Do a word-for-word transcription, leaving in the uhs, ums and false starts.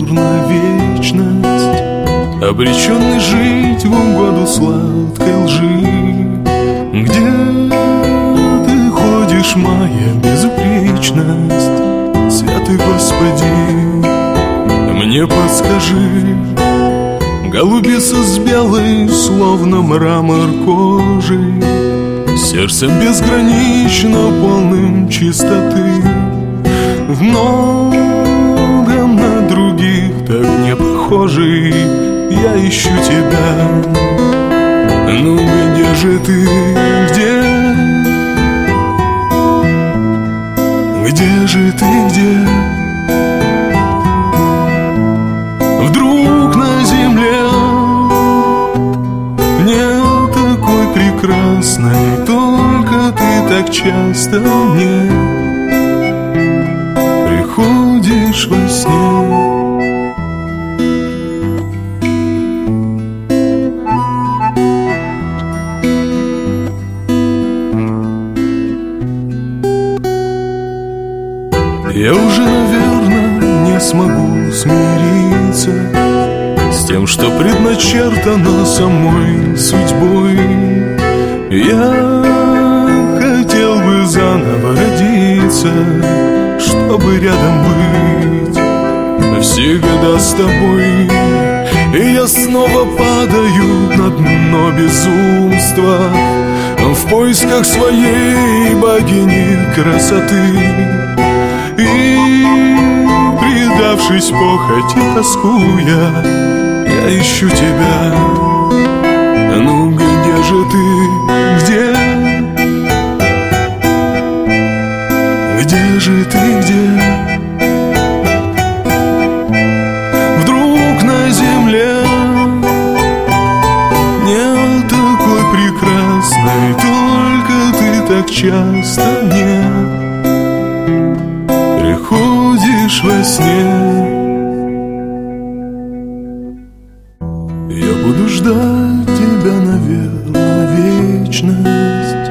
тур на вечность, обреченный жить в угоду сладкой лжи. Где ты ходишь, моя безупречность? Святый Господи, мне подскажи. Голубица с белой, словно мрамор кожей, сердцем безгранично полным чистоты, в многом на других так не похожий. Я ищу тебя. Ну где же ты, где? Где же ты, где? Вдруг на земле нет такой прекрасной, только ты так часто мне приходишь во сне. Я уже, наверное, не смогу смириться с тем, что предначертано самой судьбой. Я хотел бы заново родиться, чтобы рядом быть всегда с тобой. И я снова падаю на дно безумства в поисках своей богини красоты. И, предавшись похоти, тоскуя, я ищу тебя. Ну где же ты, где? Где же ты, где? Вдруг на земле нет такой прекрасной, только ты так часто мне приходишь во сне. Я буду ждать тебя, наверное, вечность.